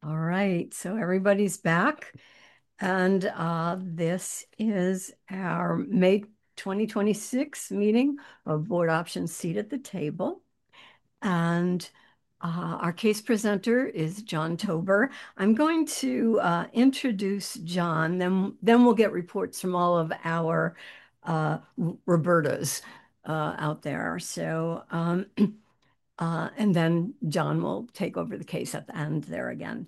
All right, so everybody's back, and this is our May 2026 meeting of Board Option Seat at the Table. And our case presenter is John Tober. I'm going to introduce John, then we'll get reports from all of our Robertas out there. And then John will take over the case at the end there again.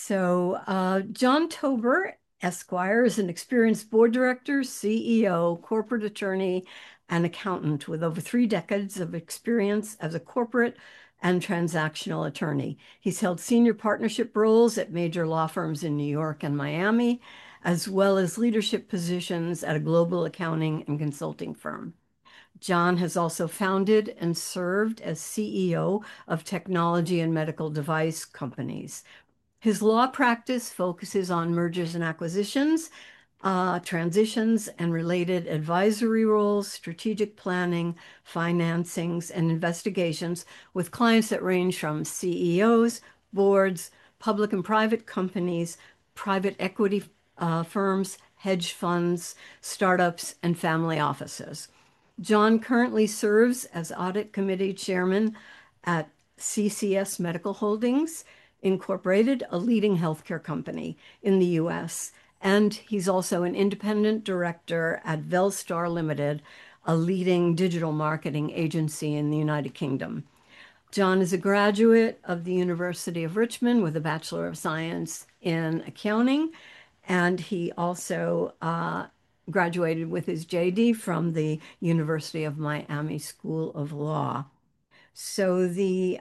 John Tober, Esquire, is an experienced board director, CEO, corporate attorney, and accountant with over 3 decades of experience as a corporate and transactional attorney. He's held senior partnership roles at major law firms in New York and Miami, as well as leadership positions at a global accounting and consulting firm. John has also founded and served as CEO of technology and medical device companies. His law practice focuses on mergers and acquisitions, transitions, and related advisory roles, strategic planning, financings, and investigations with clients that range from CEOs, boards, public and private companies, private equity firms, hedge funds, startups, and family offices. John currently serves as Audit Committee Chairman at CCS Medical Holdings Incorporated, a leading healthcare company in the US. And he's also an independent director at Velstar Limited, a leading digital marketing agency in the United Kingdom. John is a graduate of the University of Richmond with a Bachelor of Science in Accounting, and he also graduated with his JD from the University of Miami School of Law. So the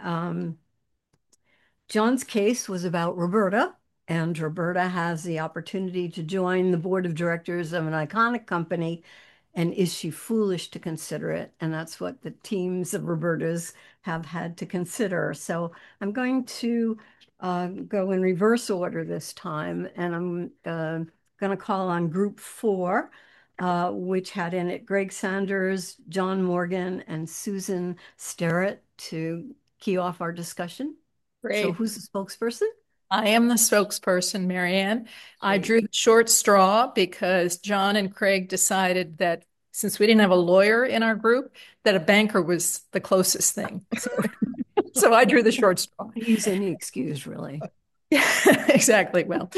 John's case was about Roberta, and Roberta has the opportunity to join the board of directors of an iconic company. And is she foolish to consider it? And that's what the teams of Robertas have had to consider. So I'm going to go in reverse order this time, and I'm going to call on group four, which had in it Greg Sanders, John Morgan, and Susan Sterrett to key off our discussion. So Great. who's the spokesperson? I am the spokesperson, Marianne. I Great. drew the short straw because John and Craig decided that since we didn't have a lawyer in our group, that a banker was the closest thing. So I drew the short straw. Use any excuse, really. Exactly. Well,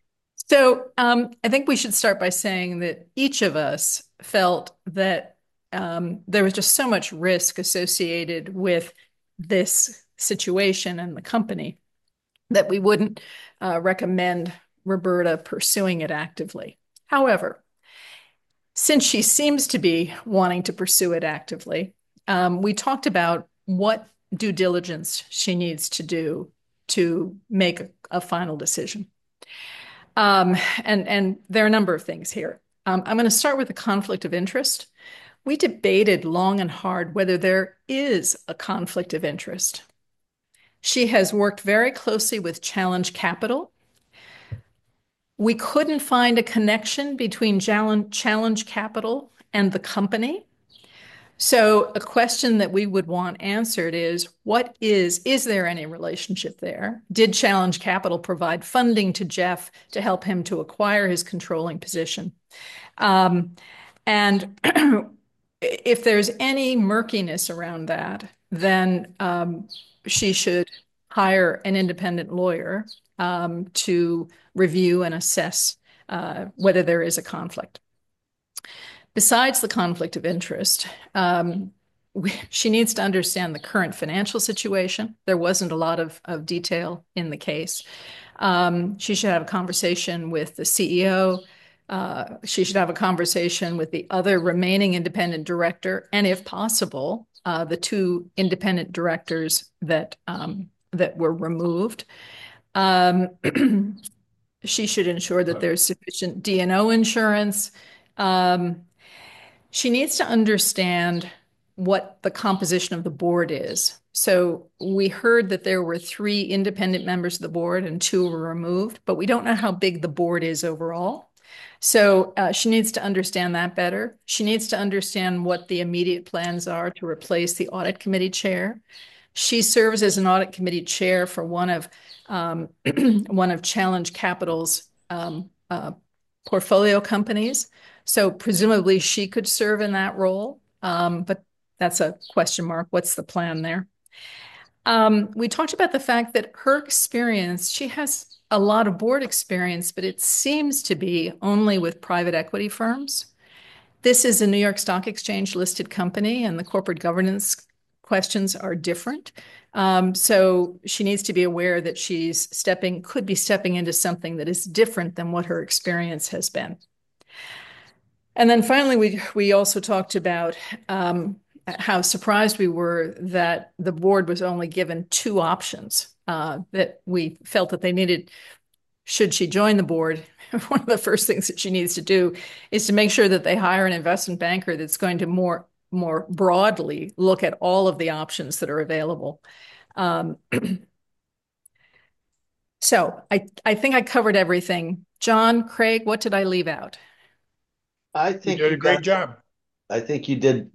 so I think we should start by saying that each of us felt that there was just so much risk associated with this situation and the company that we wouldn't recommend Roberta pursuing it actively. However, since she seems to be wanting to pursue it actively, we talked about what due diligence she needs to do to make a final decision. And there are a number of things here. I'm going to start with the conflict of interest. We debated long and hard whether there is a conflict of interest. She has worked very closely with Challenge Capital. We couldn't find a connection between Challenge Capital and the company. So a question that we would want answered is, is there any relationship there? Did Challenge Capital provide funding to Jeff to help him to acquire his controlling position? And if there's any murkiness around that, then she should hire an independent lawyer to review and assess whether there is a conflict. Besides the conflict of interest, she needs to understand the current financial situation. There wasn't a lot of detail in the case. She should have a conversation with the CEO. She should have a conversation with the other remaining independent director, and if possible, the two independent directors that were removed. She should ensure that there's sufficient D&O insurance. She needs to understand what the composition of the board is. So we heard that there were 3 independent members of the board and 2 were removed, but we don't know how big the board is overall. So she needs to understand that better. She needs to understand what the immediate plans are to replace the audit committee chair. She serves as an audit committee chair for one of Challenge Capital's portfolio companies. So presumably she could serve in that role, but that's a question mark. What's the plan there? We talked about the fact that her experience, she has a lot of board experience, but it seems to be only with private equity firms. This is a New York Stock Exchange listed company, and the corporate governance questions are different. So she needs to be aware that could be stepping into something that is different than what her experience has been. And then finally, we also talked about how surprised we were that the board was only given two options that we felt that they needed. Should she join the board, one of the first things that she needs to do is to make sure that they hire an investment banker that's going to more broadly look at all of the options that are available. Um, so I think I covered everything. John, Craig, what did I leave out? I You think did you a great got, job. I think you did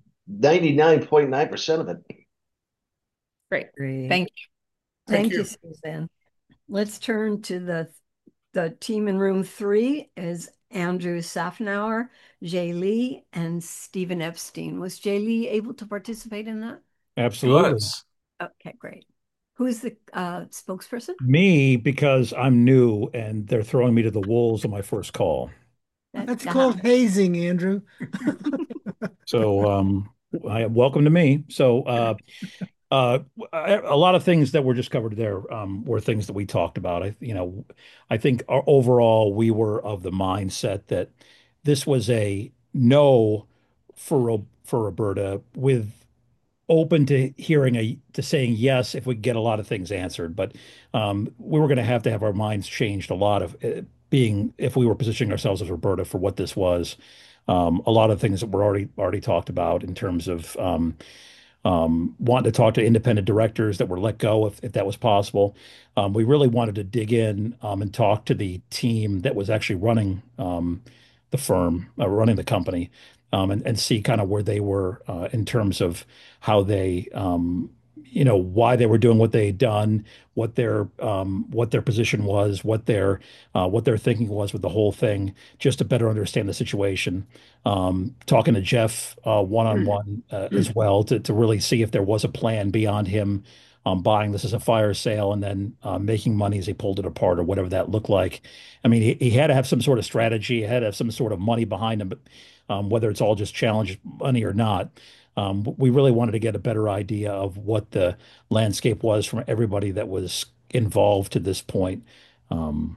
99.9% of it. Great. Great. Thank you. Thank Thank you, you. Suzanne. Let's turn to the team in room three is Andrew Safnauer, Jay Lee, and Stephen Epstein. Was Jay Lee able to participate in that? Absolutely. Was. Okay, great. Who is the spokesperson? Me, because I'm new and they're throwing me to the wolves on my first call. That's called hazing, Andrew. So, welcome to me. So, uh, a lot of things that were just covered there, were things that we talked about. I think overall we were of the mindset that this was a no for Roberta with open to hearing to saying yes if we get a lot of things answered. But we were going to have our minds changed a lot of being if we were positioning ourselves as Roberta for what this was. A lot of things that were already talked about in terms of wanting to talk to independent directors that were let go if that was possible. We really wanted to dig in and talk to the team that was actually running the firm, running the company, and see kind of where they were in terms of how they, why they were doing what they had done, what their position was, what their thinking was with the whole thing, just to better understand the situation. Talking to Jeff one-on-one as well to really see if there was a plan beyond him buying this as a fire sale and then making money as he pulled it apart or whatever that looked like. I mean, he had to have some sort of strategy, he had to have some sort of money behind him, but whether it's all just challenge money or not. We really wanted to get a better idea of what the landscape was from everybody that was involved to this point, um,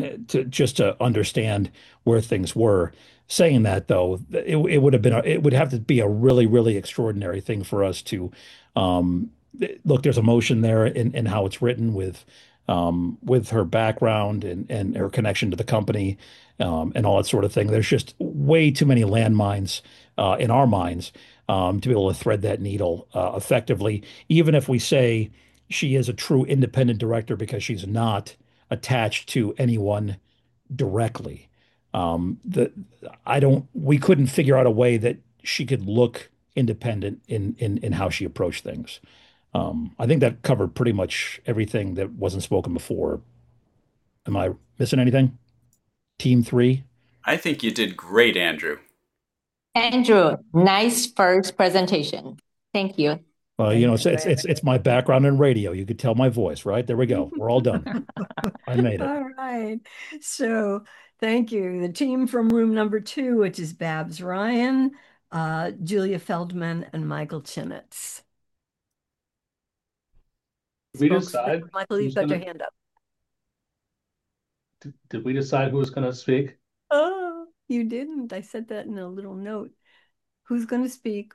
to understand where things were. Saying that though, it would have been it would have to be a really, really extraordinary thing for us to um, look. There's emotion there in how it's written with her background and her connection to the company and all that sort of thing. There's just way too many landmines in our minds to be able to thread that needle effectively, even if we say she is a true independent director because she's not attached to anyone directly. The I don't we couldn't figure out a way that she could look independent in how she approached things. I think that covered pretty much everything that wasn't spoken before. Am I missing anything? Team three? I think you did great, Andrew. Andrew, nice first presentation. Thank you. You know, Thank it's, you it's very it's it's my background in radio. You could tell my voice, right? There we go. We're all done. I made it. All right. So thank you. The team from room number two, which is Babs Ryan, Julia Feldman, and Michael Chinitz. We Spokesperson, decide Michael, you've who's got your gonna, hand up. did we decide who's gonna speak? Oh, you didn't. I said that in a little note. Who's going to speak?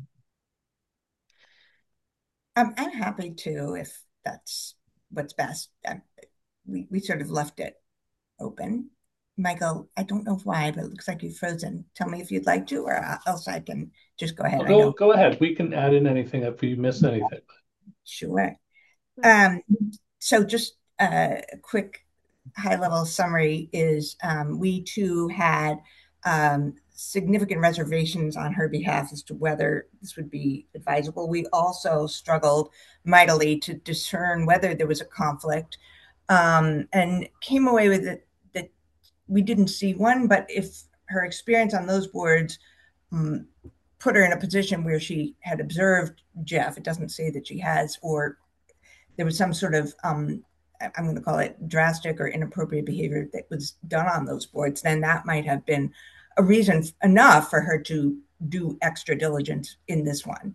I'm happy to if that's what's best. We sort of left it open. Michael, I don't know why, but it looks like you've frozen. Tell me if you'd like to, or else I can just go ahead. Well, I know. go ahead. We can add in anything if we miss anything. Sure. Um, so just a quick high level summary is we too had significant reservations on her behalf as to whether this would be advisable. We also struggled mightily to discern whether there was a conflict, and came away with it that we didn't see one, but if her experience on those boards put her in a position where she had observed Jeff, it doesn't say that she has, or there was some sort of I'm going to call it drastic or inappropriate behavior that was done on those boards, then that might have been a reason enough for her to do extra diligence in this one.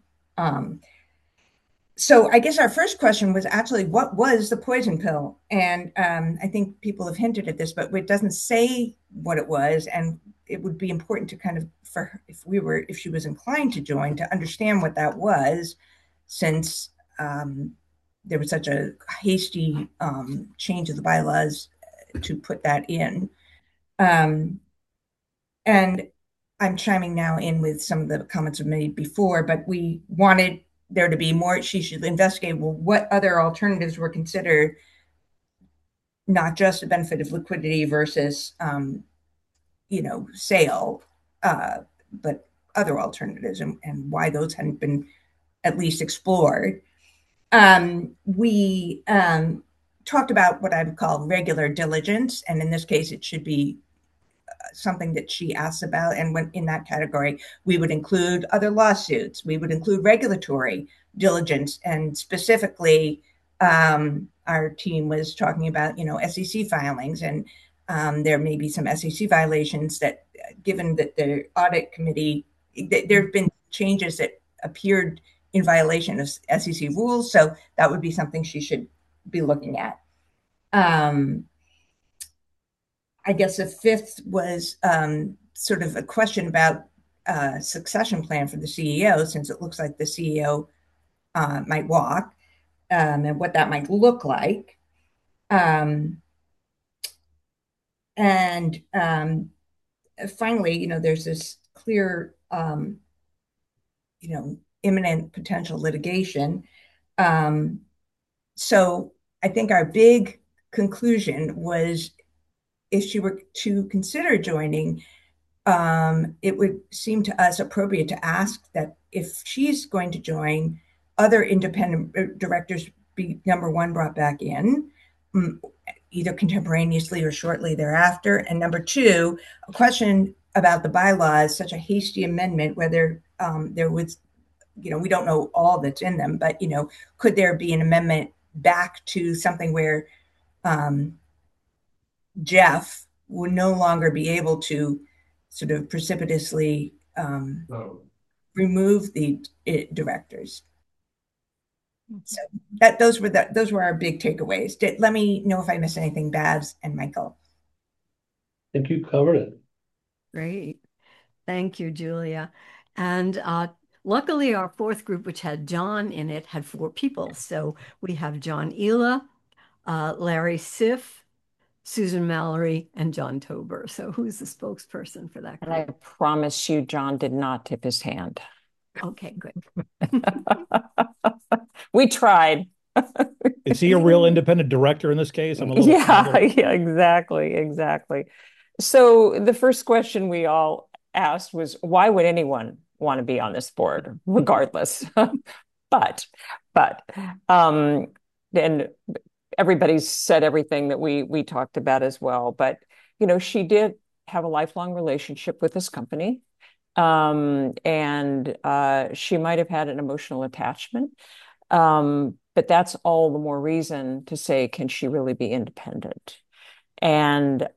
So I guess our first question was actually, what was the poison pill? And I think people have hinted at this, but it doesn't say what it was. And it would be important to kind of, for her, if she was inclined to join, to understand what that was, since there was such a hasty change of the bylaws to put that in. And I'm chiming now in with some of the comments I've made before, but we wanted there to be more. She should investigate, well, what other alternatives were considered, not just the benefit of liquidity versus, sale, but other alternatives, and why those hadn't been at least explored. We talked about what I would call regular diligence, and in this case, it should be something that she asks about. And when in that category, we would include other lawsuits, we would include regulatory diligence, and specifically, our team was talking about, SEC filings, and there may be some SEC violations that, given that the audit committee, there have been changes that appeared in violation of SEC rules. So that would be something she should be looking at. I guess the fifth was sort of a question about succession plan for the CEO, since it looks like the CEO might walk, and what that might look like. And finally, there's this clear, imminent potential litigation. So I think our big conclusion was, if she were to consider joining, it would seem to us appropriate to ask that if she's going to join, other independent directors be, number one, brought back in, either contemporaneously or shortly thereafter. And number two, a question about the bylaws, such a hasty amendment, whether there was, we don't know all that's in them, but, could there be an amendment back to something where Jeff would no longer be able to sort of precipitously remove the directors. So those were our big takeaways. Let me know if I missed anything, Babs and Michael. I think you covered it. Great. Thank you, Julia. And luckily, our fourth group, which had John in it, had 4 people. So we have John Ela, Larry Siff, Susan Mallory, and John Tober. So who's the spokesperson for that group? And I promise you, John did not tip his hand. Okay, good. We tried. Is he a real independent director in this case? I'm a little yeah, exactly. So the first question we all asked was, why would anyone want to be on this board, regardless? but then everybody's said everything that we talked about as well. But, she did have a lifelong relationship with this company. And she might have had an emotional attachment. But that's all the more reason to say, can she really be independent? And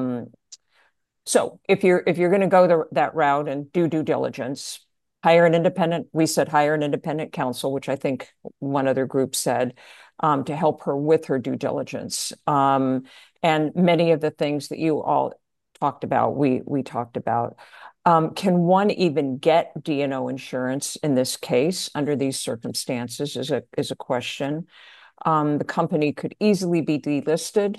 so if you're going to go that route and do due diligence, hire an independent counsel, which I think one other group said, to help her with her due diligence. And many of the things that you all talked about, we talked about. Can one even get D&O insurance in this case under these circumstances is a question. The company could easily be delisted.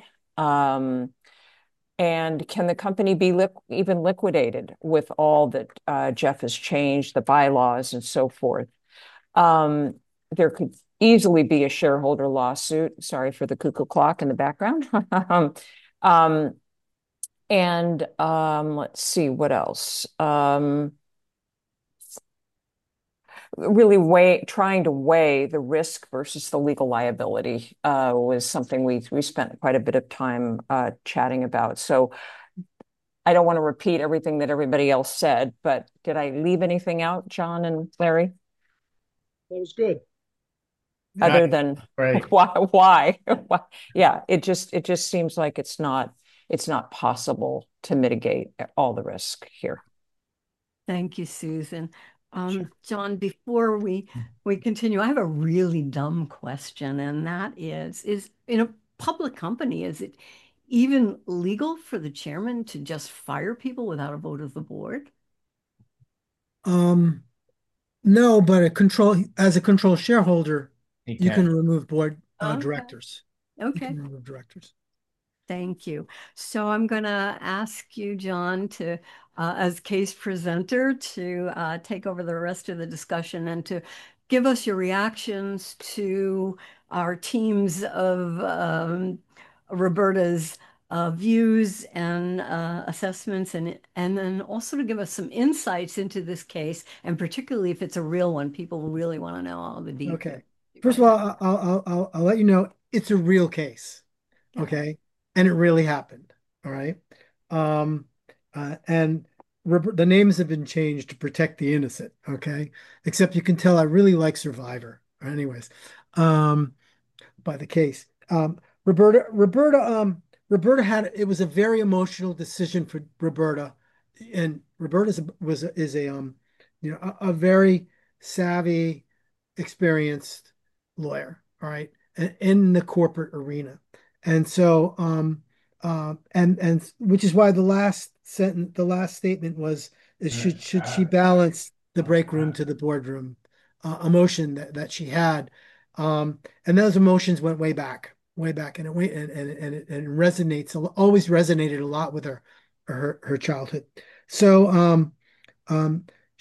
And can the company be even liquidated with all that Jeff has changed, the bylaws and so forth? There could easily be a shareholder lawsuit. Sorry for the cuckoo clock in the background. And let's see what else. Really trying to weigh the risk versus the legal liability was something we spent quite a bit of time chatting about. So I don't want to repeat everything that everybody else said, but did I leave anything out, John and Larry? That was good. Other than Right. why? Yeah, it just seems like it's not possible to mitigate all the risk here. Thank you, Susan. Sure. John, before we continue, I have a really dumb question, and that is in a public company, is it even legal for the chairman to just fire people without a vote of the board? Um, no, but as a control shareholder, you can remove board Okay. directors. You Okay. can remove directors. Thank you. So I'm going to ask you, John, to, as case presenter, to take over the rest of the discussion and to give us your reactions to our teams of Roberta's views and assessments, and then also to give us some insights into this case, and particularly if it's a real one, people really want to know all the details. Okay. First of all, I'll let you know it's a real case. Yeah. Okay. And it really happened. All right. Um, and the names have been changed to protect the innocent. Okay. Except you can tell I really like Survivor. Anyways, um, by the case. Roberta had it was a very emotional decision for Roberta, and is a a very savvy, experienced lawyer. All right, in the corporate arena, and so and which is why the last statement was is should she balance the break room to the boardroom emotion that she had. And those emotions went way back, and it resonates, always resonated a lot with her childhood. So um,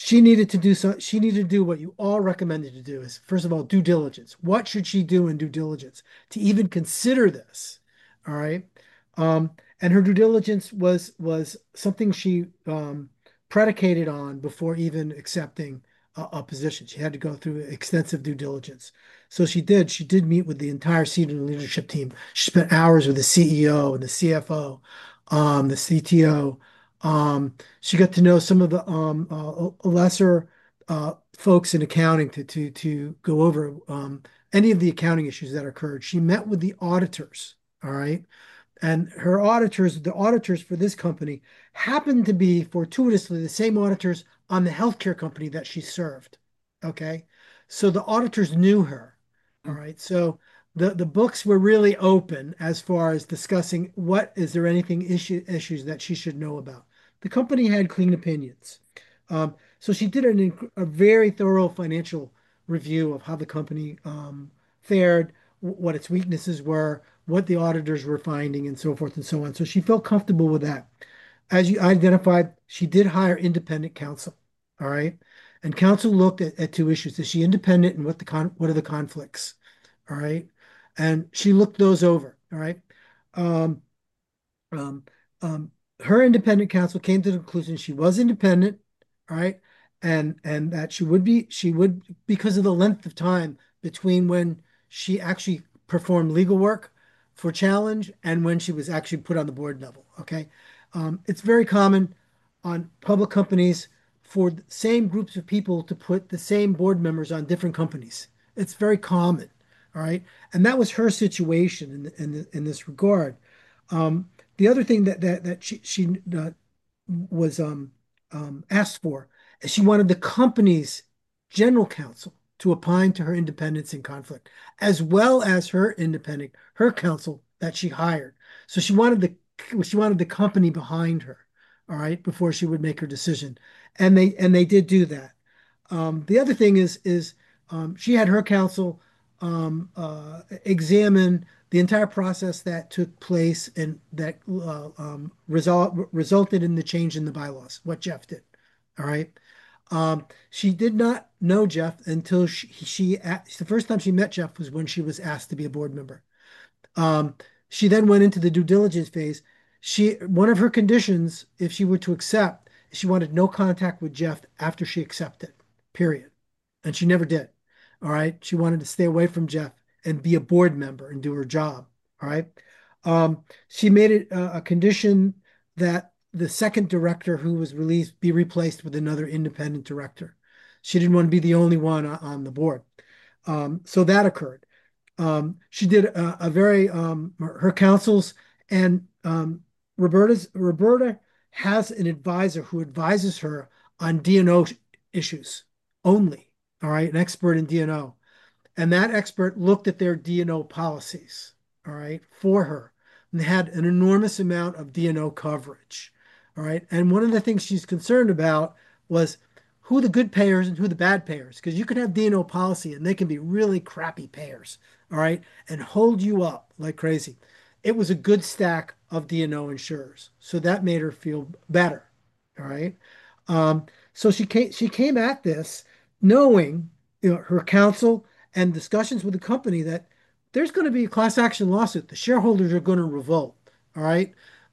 she needed to do what you all recommended to do is first of all due diligence. What should she do in due diligence to even consider this? All right. And her due diligence was something she predicated on before even accepting a position. She had to go through extensive due diligence. So she did. She did meet with the entire senior leadership team. She spent hours with the CEO and the CFO, the CTO. She got to know some of the lesser folks in accounting to go over any of the accounting issues that occurred. She met with the auditors. All right. And the auditors for this company happened to be fortuitously the same auditors on the healthcare company that she served. Okay. So the auditors knew her. All right. So the books were really open as far as discussing is there anything issues that she should know about. The company had clean opinions. So she did a very thorough financial review of how the company fared, what its weaknesses were, what the auditors were finding, and so forth and so on. So she felt comfortable with that. As you identified, she did hire independent counsel. All right. And counsel looked at two issues. Is she independent and what are the conflicts? All right. And she looked those over. All right. Um, um, her independent counsel came to the conclusion she was independent, all right, and that she would because of the length of time between when she actually performed legal work for Challenge and when she was actually put on the board level. Okay, it's very common on public companies for the same groups of people to put the same board members on different companies. It's very common, all right, and that was her situation in this regard. The other thing that she was asked for is she wanted the company's general counsel to opine to her independence in conflict, as well as her counsel that she hired. So she wanted the company behind her, all right, before she would make her decision, and they did do that. The other thing is she had her counsel examine the entire process that took place and that resulted in the change in the bylaws, what Jeff did. All right. She did not know Jeff until the first time she met Jeff was when she was asked to be a board member. She then went into the due diligence phase. one of her conditions, if she were to accept, she wanted no contact with Jeff after she accepted, period. And she never did. All right. She wanted to stay away from Jeff and be a board member and do her job. All right. She made it a condition that the second director who was released be replaced with another independent director. She didn't want to be the only one on the board. So that occurred. She did a very her counsels and Roberta has an advisor who advises her on D&O issues only. All right, an expert in D&O, and that expert looked at their D&O policies. All right, for her, and they had an enormous amount of D&O coverage. All right, and one of the things she's concerned about was who the good payers and who the bad payers, because you can have D&O policy and they can be really crappy payers. All right, and hold you up like crazy. It was a good stack of D&O insurers, so that made her feel better. All right, so she came at this knowing, her counsel and discussions with the company that there's going to be a class action lawsuit. The shareholders are going to revolt. All right,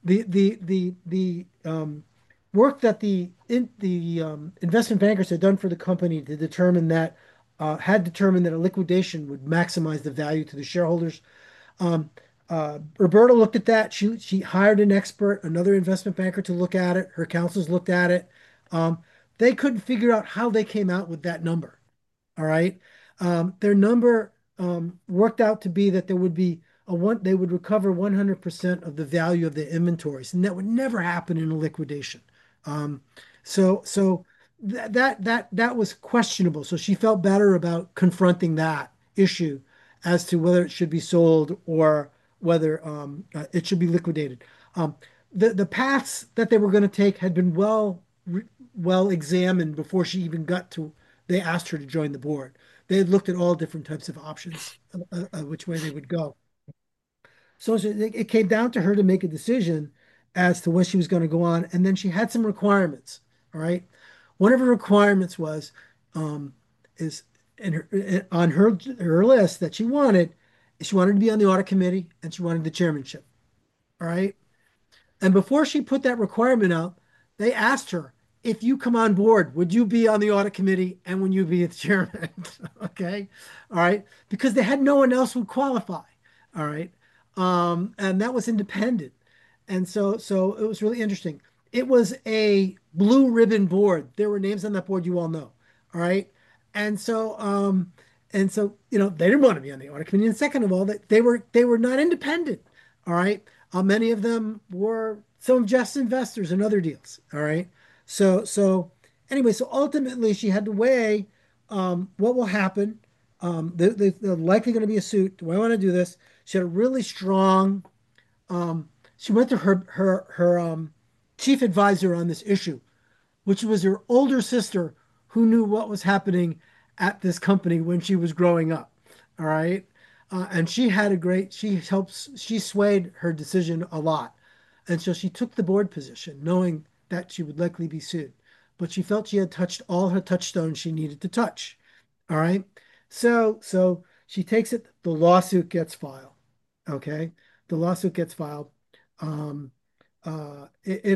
the work that the investment bankers had done for the company to determine that had determined that a liquidation would maximize the value to the shareholders. Um, Roberta looked at that. She hired an expert, another investment banker to look at it. Her counsels looked at it. Um, they couldn't figure out how they came out with that number. All right. Their number worked out to be that there would be they would recover 100% of the value of the inventories, and that would never happen in a liquidation. Um, so that was questionable. So she felt better about confronting that issue as to whether it should be sold or whether it should be liquidated. Um, the paths that they were going to take had been well examined before she even got to. They asked her to join the board. They had looked at all different types of options, which way they would go. So it came down to her to make a decision as to when she was going to go on. And then she had some requirements. All right. One of her requirements was um, is on her list that she wanted to be on the audit committee and she wanted the chairmanship. All right. And before she put that requirement out, they asked her, if you come on board, would you be on the audit committee and would you be the chairman? Okay. All right. Because they had no one else who would qualify. All right. And that was independent. And so it was really interesting. It was a blue ribbon board. There were names on that board you all know. All right. And so they didn't want to be on the audit committee. And second of all, that they were not independent. All right. Many of them were some of Jeff's investors and other deals. All right. So anyway, so ultimately she had to weigh what will happen. They're likely going to be a suit. Do I want to do this? She had a really strong. She went to her chief advisor on this issue, which was her older sister who knew what was happening at this company when she was growing up. All right. And she swayed her decision a lot. And so she took the board position, knowing that she would likely be sued. But she felt she had touched all her touchstones she needed to touch. All right. So she takes it, the lawsuit gets filed. Okay. The lawsuit gets filed. Um, it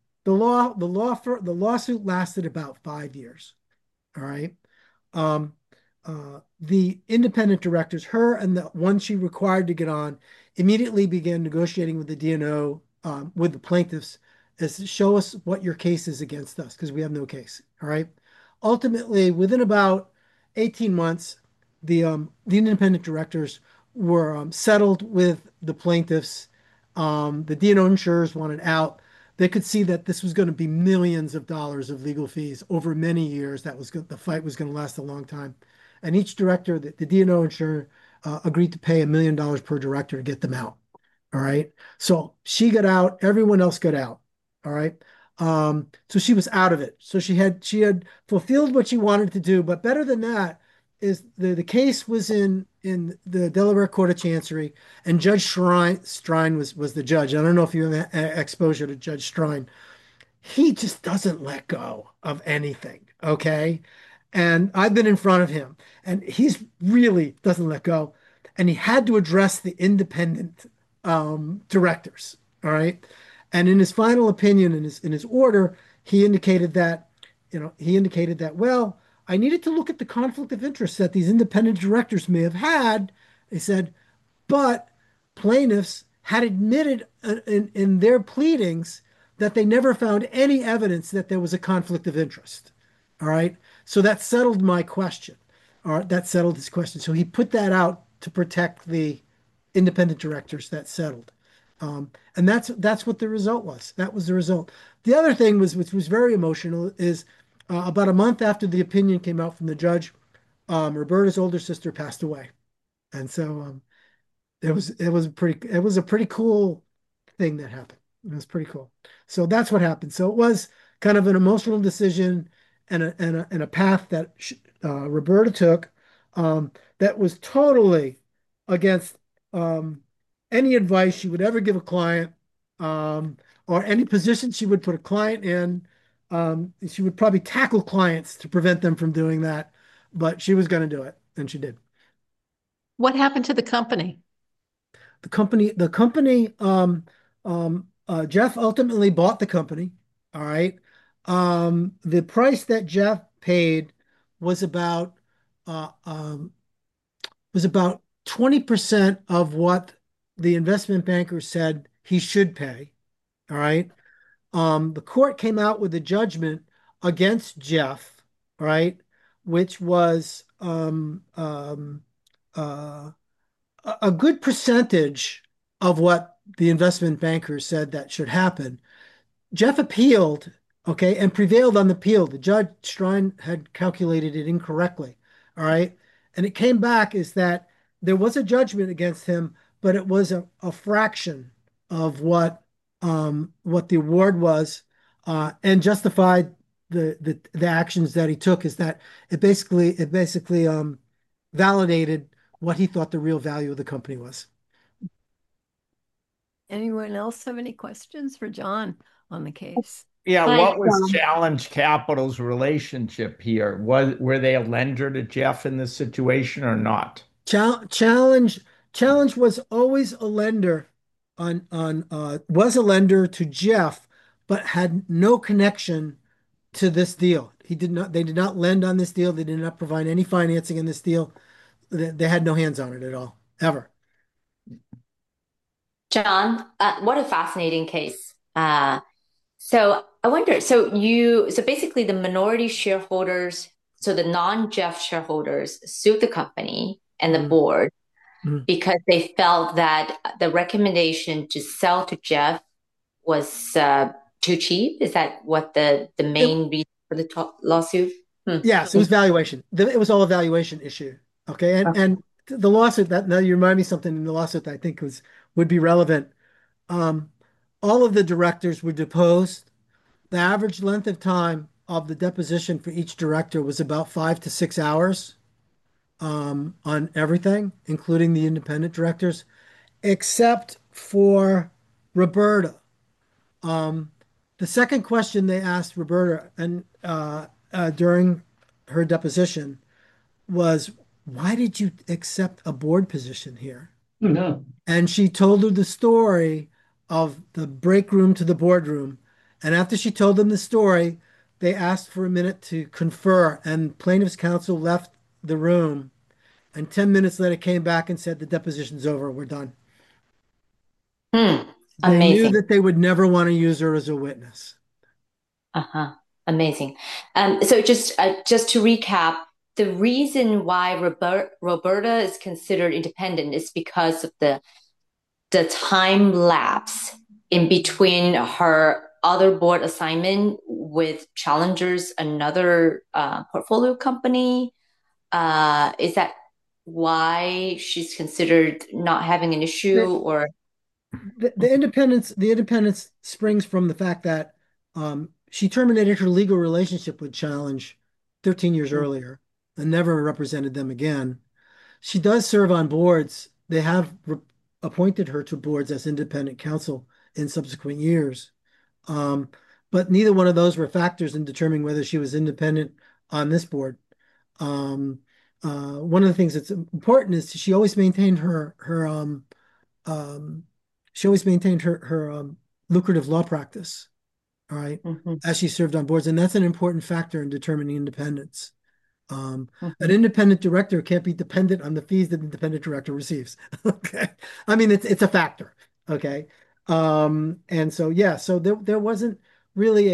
the lawsuit lasted about 5 years. All right. Um, the independent directors, her and the one she required to get on, immediately began negotiating with the D&O, with the plaintiffs, as to show us what your case is against us, because we have no case. All right. Ultimately, within about 18 months, the independent directors were settled with the plaintiffs. The D&O insurers wanted out. They could see that this was going to be millions of dollars of legal fees over many years. The fight was going to last a long time. And each director, the D&O insurer, agreed to pay $1 million per director to get them out. All right. So she got out. Everyone else got out. All right. So she was out of it. So she had fulfilled what she wanted to do. But better than that is the case was in the Delaware Court of Chancery, and Judge Strine was the judge. I don't know if you have exposure to Judge Strine. He just doesn't let go of anything. Okay. And I've been in front of him, and he's really doesn't let go. And he had to address the independent directors. All right. And in his final opinion, in his order, he indicated that, well, I needed to look at the conflict of interest that these independent directors may have had. He said, but plaintiffs had admitted in their pleadings that they never found any evidence that there was a conflict of interest. All right. So that settled my question. All right. That settled his question. So he put that out to protect the independent directors. That settled. And that's what the result was. That was the result. The other thing was, which was very emotional, is about a month after the opinion came out from the judge, Roberta's older sister passed away, and so it was a pretty cool thing that happened. It was pretty cool. So that's what happened. So it was kind of an emotional decision and a path that Roberta took that was totally against any advice she would ever give a client um, or any position she would put a client in. She would probably tackle clients to prevent them from doing that, but she was going to do it, and she did. What happened to the company? Jeff ultimately bought the company. All right. The price that Jeff paid was about uh, um, was about 20% of what the investment banker said he should pay. All right. The court came out with a judgment against Jeff, all right, which was uh, a good percentage of what the investment banker said that should happen. Jeff appealed, okay, and prevailed on the appeal. The judge Strine had calculated it incorrectly, all right, and it came back is that there was a judgment against him, but it was a fraction of what the award was, and justified the actions that he took. Is that it basically validated what he thought the real value of the company was. Anyone else have any questions for John on the case? Yeah, Hi, what was Challenge Capital's relationship here? Were they a lender to Jeff in this situation or not? Challenge Challenge was always a lender was a lender to Jeff, but had no connection to this deal. They did not lend on this deal. They did not provide any financing in this deal. They had no hands on it at all, ever. John. What a fascinating case. So I wonder, so basically the minority shareholders, so the non-Jeff shareholders sued the company and the board Mhm. because they felt that the recommendation to sell to Jeff was too cheap. Is that what the It, main reason for the lawsuit? Hmm. yes, it was valuation. It was all a valuation issue. Okay, and the lawsuit that now you remind me something in the lawsuit that I think would be relevant. Um, all of the directors were deposed. The average length of time of the deposition for each director was about 5 to 6 hours on everything, including the independent directors, except for Roberta. Um, the second question they asked Roberta and during her deposition was, "Why did you accept a board position here?" No. And she told her the story of the break room to the boardroom. And after she told them the story, they asked for a minute to confer, and plaintiff's counsel left the room. And 10 minutes later came back and said, "The deposition's over, we're done." Hmm. They knew Amazing. that they would never want to use her as a witness. Uh-huh. Amazing. So just to recap, the reason why Roberta is considered independent is because of the time lapse in between her other board assignment with Challengers, another portfolio company. Is that why she's considered not having an issue, The, or? the independence springs from the fact that she terminated her legal relationship with Challenge 13 years earlier and never represented them again. She does serve on boards. They have appointed her to boards as independent counsel in subsequent years. Um, but neither one of those were factors in determining whether she was independent on this board. Um, one of the things that's important is um, she always maintained her lucrative law practice. All right, as she served on boards, and that's an important factor in determining independence. An independent director can't be dependent on the fees that the independent director receives. Okay, I mean it's a factor. Okay, and so yeah, so there wasn't really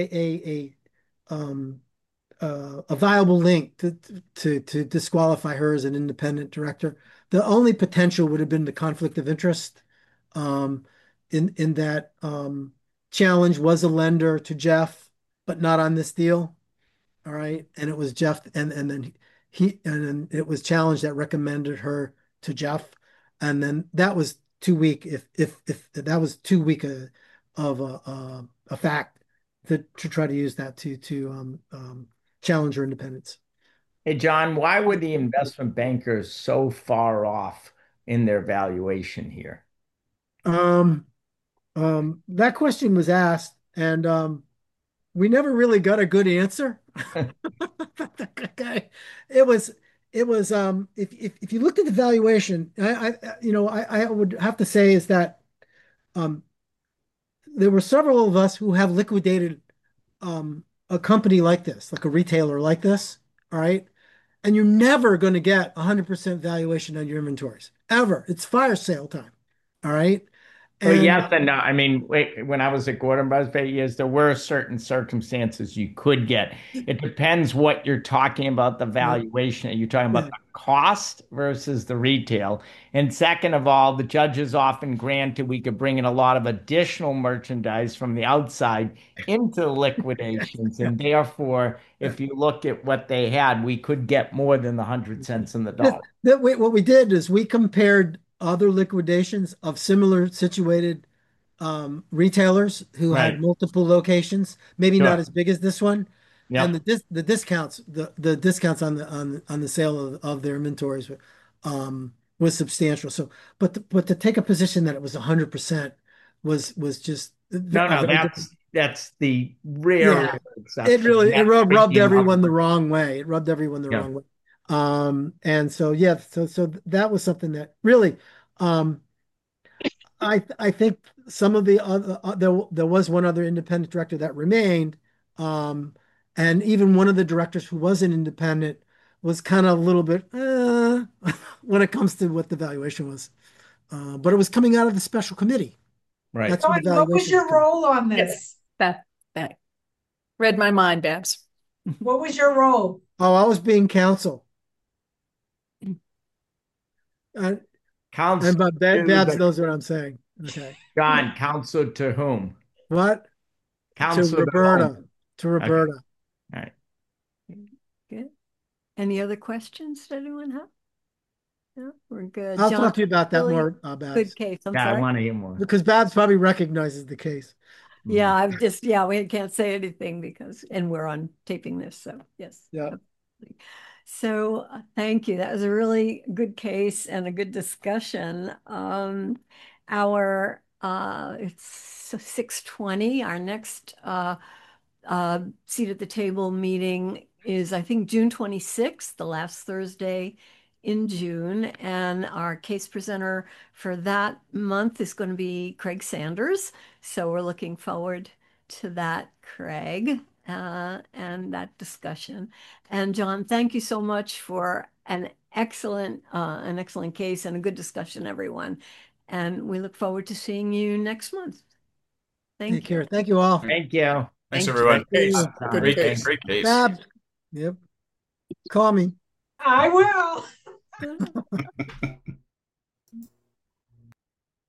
a viable link to disqualify her as an independent director. The only potential would have been the conflict of interest. In that Challenge was a lender to Jeff, but not on this deal. All right. And it was Jeff and then it was Challenge that recommended her to Jeff. And then that was too weak if that was too weak of a fact to try to use that to challenge her independence. Hey, John, why were the investment bankers so far off in their valuation here? That question was asked, and we never really got a good answer. Okay. It was if you looked at the valuation, I would have to say is that there were several of us who have liquidated a company like this, like a retailer like this, all right? And you're never going to get 100% valuation on your inventories, ever. It's fire sale time, all right? Well, And yes and no. I mean, when I was at Gordon Brothers, yes, there were certain circumstances you could get. It depends what you're talking about, the valuation. Are you talking about the cost versus the retail? And second of all, the judges often granted we could bring in a lot of additional merchandise from the outside into the liquidations. And therefore, if you look at what they had, we could get more than the 100 cents in the dollar. what we did is we compared other liquidations of similar situated retailers who Right. had multiple locations, maybe Sure. not as big as this one. Yeah. And the discounts, the discounts on the sale of their inventories was substantial. So, but to take a position that it was 100% was just No, a very that's the rare yeah. exception. It That's rubbed thinking everyone of- the wrong way. It rubbed everyone the Yeah. wrong way. And so yeah, so that was something that really, um, I think some of the other there was one other independent director that remained, and even one of the directors who was an independent was kind of a little bit when it comes to what the valuation was, but it was coming out of the special committee. Right. That's what the What was valuation your was coming. role on this? That read my mind, Babs. What was your role? Oh, I was being counsel. Counsel And but to Babs the- knows what I'm saying. Okay. John, counsel to whom? What? Counsel To Roberta. whom? To Roberta. Okay. All right. Good. Any other questions that anyone have? No, we're good. I'll John, talk to you about that really more, Babs. good case. I'm Yeah, I sorry. want to hear more. Because Babs probably recognizes the case. Yeah, we can't say anything and we're on taping this, so yes. Yeah. Absolutely. So thank you. That was a really good case and a good discussion. It's 6:20. Our next seat at the table meeting is, I think, June 26th, the last Thursday in June. And our case presenter for that month is going to be Craig Sanders. So we're looking forward to that, Craig, and that discussion. And John, thank you so much for an excellent case and a good discussion, everyone. And we look forward to seeing you next month. Thank Take you. care. Thank you all. Thank you. Thanks, Thank everyone. you. Good Great case. case. Great case. Babs. Yep. Call me. I will.